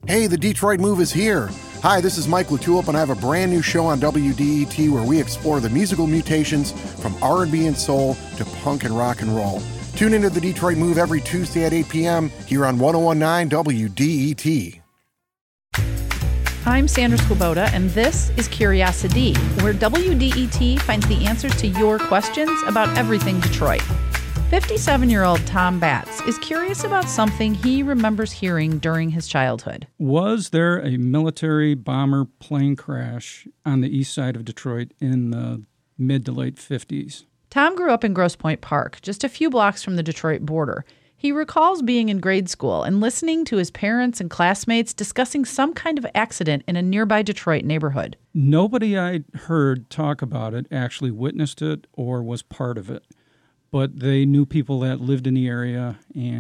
Hey, the Detroit Move is here. Hi, this is Mike LaTulip, and I have a brand new show on WDET where we explore the musical mutations from R&B and soul to punk and rock and roll. Tune into the Detroit Move every Tuesday at 8 p.m. here on 1019 WDET. I'm Sandra Swoboda, and this is Curiosity, where WDET finds the answers to your questions about everything Detroit. 57-year-old Tom Batts is curious about something he remembers hearing during his childhood. Was there a military bomber plane crash on the east side of Detroit in the mid to late 50s? Tom grew up in Grosse Pointe Park, just a few blocks from the Detroit border. He recalls being in grade school and listening to his parents and classmates discussing some kind of accident in a nearby Detroit neighborhood. Nobody I heard talk about it actually witnessed it or was part of it. But they knew people that lived in the area,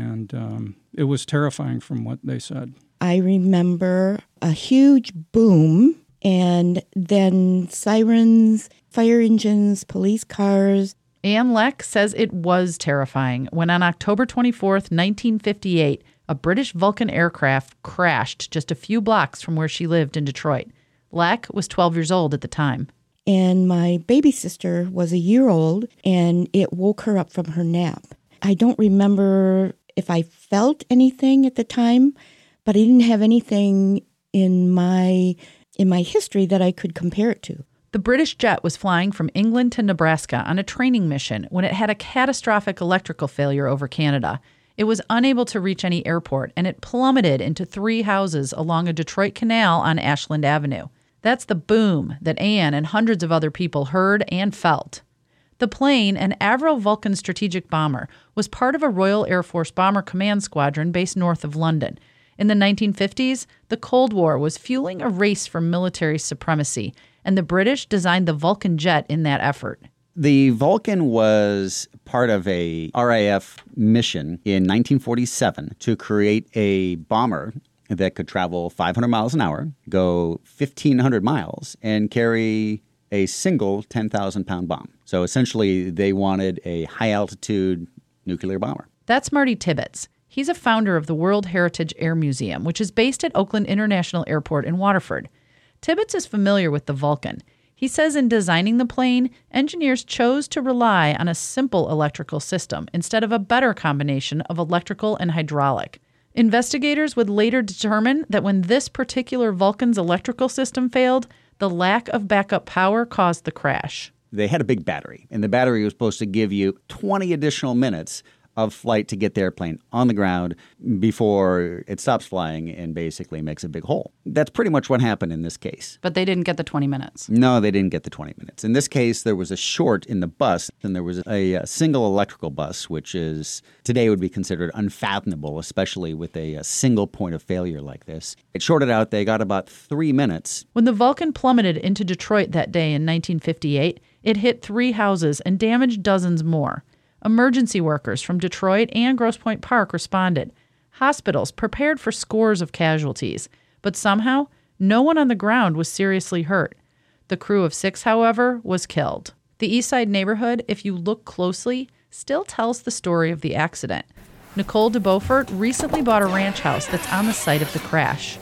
and it was terrifying from what they said. I remember a huge boom, and then sirens, fire engines, police cars. Ann Leck says it was terrifying when on October 24th, 1958, a British Vulcan aircraft crashed just a few blocks from where she lived in Detroit. Leck was 12 years old at the time. And my baby sister was a year old, and it woke her up from her nap. I don't remember if I felt anything at the time, but I didn't have anything in my history that I could compare it to. The British jet was flying from England to Nebraska on a training mission when it had a catastrophic electrical failure over Canada. It was unable to reach any airport, and it plummeted into 3 houses along a Detroit canal on Ashland Avenue. That's the boom that Ann and hundreds of other people heard and felt. The plane, an Avro Vulcan strategic bomber, was part of a Royal Air Force Bomber Command Squadron based north of London. In the 1950s, the Cold War was fueling a race for military supremacy, and the British designed the Vulcan jet in that effort. The Vulcan was part of a RAF mission in 1947 to create a bomber that could travel 500 miles an hour, go 1,500 miles, and carry a single 10,000-pound bomb. So essentially, they wanted a high-altitude nuclear bomber. That's Marty Tibbetts. He's a founder of the World Heritage Air Museum, which is based at Oakland International Airport in Waterford. Tibbetts is familiar with the Vulcan. He says in designing the plane, engineers chose to rely on a simple electrical system instead of a better combination of electrical and hydraulic. Investigators would later determine that when this particular Vulcan's electrical system failed, the lack of backup power caused the crash. They had a big battery, and the battery was supposed to give you 20 additional minutes of flight to get the airplane on the ground before it stops flying and basically makes a big hole. That's pretty much what happened in this case. But they didn't get the 20 minutes. No, they didn't get the 20 minutes. In this case, there was a short in the bus, and there was a single electrical bus, which is today would be considered unfathomable, especially with a single point of failure like this. It shorted out. They got about 3 minutes. When the Vulcan plummeted into Detroit that day in 1958, it hit 3 houses and damaged dozens more. Emergency workers from Detroit and Grosse Pointe Park responded. Hospitals prepared for scores of casualties, but somehow no one on the ground was seriously hurt. The crew of 6, however, was killed. The East Side neighborhood, if you look closely, still tells the story of the accident. Nicole DeBeaufort recently bought a ranch house that's on the site of the crash.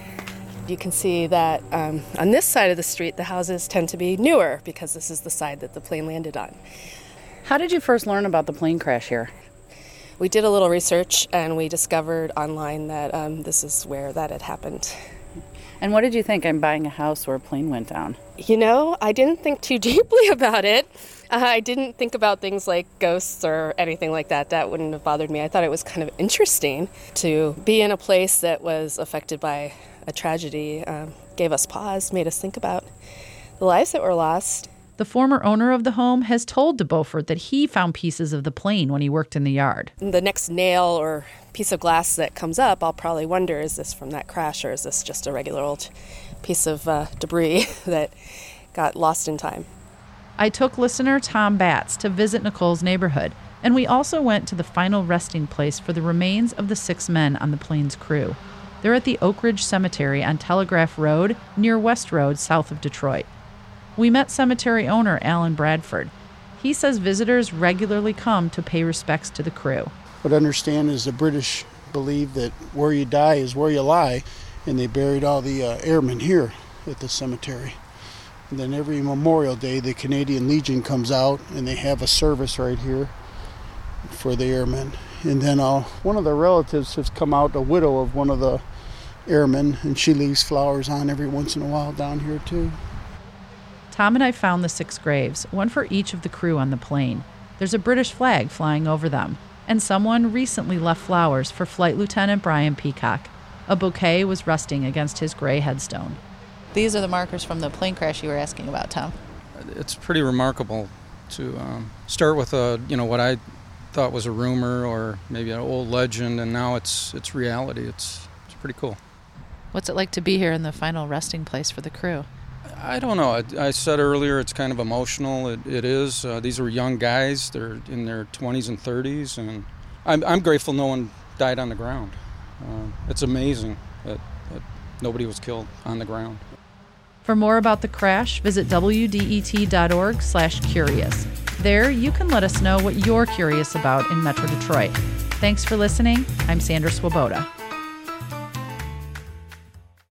You can see that on this side of the street, the houses tend to be newer because this is the side that the plane landed on. How did you first learn about the plane crash here? We did a little research, and we discovered online that this is where that had happened. And what did you think? I'm buying a house where a plane went down. You know, I didn't think too deeply about it. I didn't think about things like ghosts or anything like that. That wouldn't have bothered me. I thought it was kind of interesting to be in a place that was affected by a tragedy. Gave us pause, made us think about the lives that were lost. The former owner of the home has told DeBeaufort that he found pieces of the plane when he worked in the yard. The next nail or piece of glass that comes up, I'll probably wonder, is this from that crash or is this just a regular old piece of debris that got lost in time? I took listener Tom Batts to visit Nicole's neighborhood, and we also went to the final resting place for the remains of the 6 men on the plane's crew. They're at the Oak Ridge Cemetery on Telegraph Road, near West Road, south of Detroit. We met cemetery owner Alan Bradford. He says visitors regularly come to pay respects to the crew. What I understand is the British believe that where you die is where you lie, and they buried all the airmen here at the cemetery. And then every Memorial Day, the Canadian Legion comes out, and they have a service right here for the airmen. And then one of the relatives has come out, a widow of one of the airmen, and she leaves flowers on every once in a while down here too. Tom and I found the 6 graves, one for each of the crew on the plane. There's a British flag flying over them, and someone recently left flowers for Flight Lieutenant Brian Peacock. A bouquet was resting against his gray headstone. These are the markers from the plane crash you were asking about, Tom. It's pretty remarkable to start with what I thought was a rumor or maybe an old legend, and now it's reality. It's pretty cool. What's it like to be here in the final resting place for the crew? I don't know. I said earlier it's kind of emotional. It is. These are young guys. They're in their 20s and 30s, and I'm grateful no one died on the ground. It's amazing that nobody was killed on the ground. For more about the crash, visit wdet.org/curious. There, you can let us know what you're curious about in Metro Detroit. Thanks for listening. I'm Sandra Swoboda.